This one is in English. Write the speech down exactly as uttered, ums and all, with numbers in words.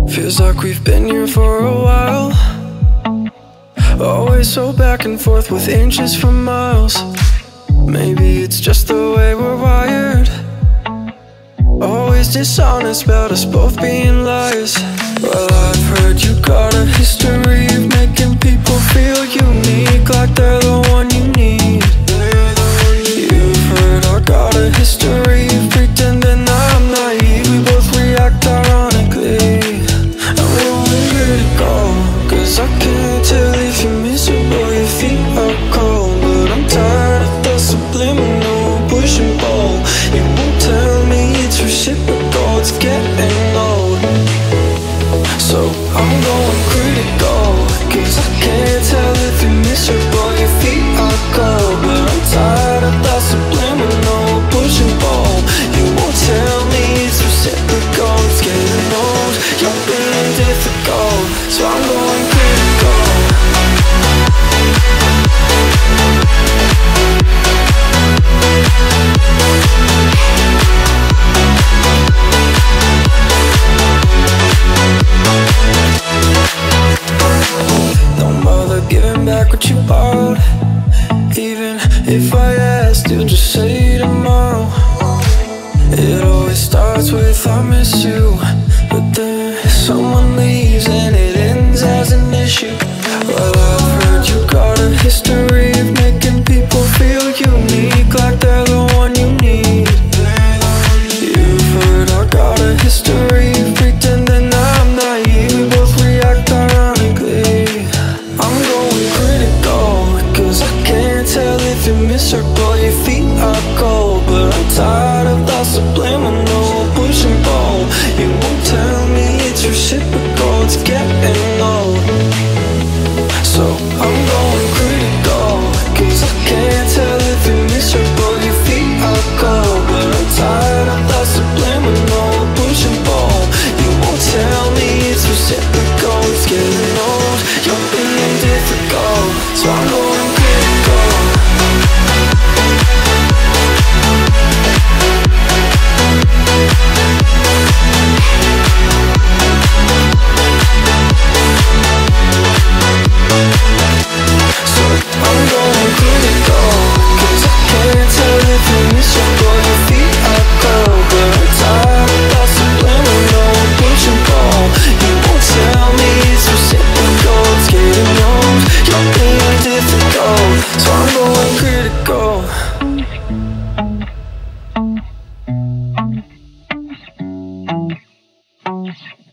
Feels like we've been here for a while. Always so back and forth with inches from miles. Maybe it's just the way we're wired. Always dishonest about us both being liars. Well, I've heard you got a history of making people feel unique, like they're the one you need. You've heard I got a history of pretending I'm naive. We both react ironically. I'm going critical, cause I can't tell if you're miserable, your feet are cold. But I'm tired of the subliminal push and pull. You won't tell me it's reciprocal, it's getting old. So I'm going critical, cause I can't tell if you're miserable, your feet are cold. But I'm tired of the subliminal push and pull. You won't tell me it's reciprocal, it's getting old. You're being difficult, so I'm going critical. Don't bother giving back what you borrowed. Even if I asked, you'll just say tomorrow. It always starts with I miss you, but then someone leaves and it ends as an issue. Well, I've heard you got a history of making people feel unique, like they're the one you need. You've heard I got a history of pretending I'm naive. We both react ironically. I'm going critical, cause I can't tell if you're miserable, your feet are cold. But I'm tired of the subliminal push and pull. You won't tell me it's reciprocal, it's getting old. So I'm going critical, cause I can't tell if you're miserable, your feet are cold. But I'm tired of the subliminal push and pull. You won't tell me it's reciprocal, it's getting old. You're being difficult, so I'm going critical. So I'm going critical, cause I can't tell if you're miserable, your feet are cold. But I'm tired of the subliminal push and pull. You won't tell me it's reciprocal, it's getting old. You're being difficult, so I'm going critical.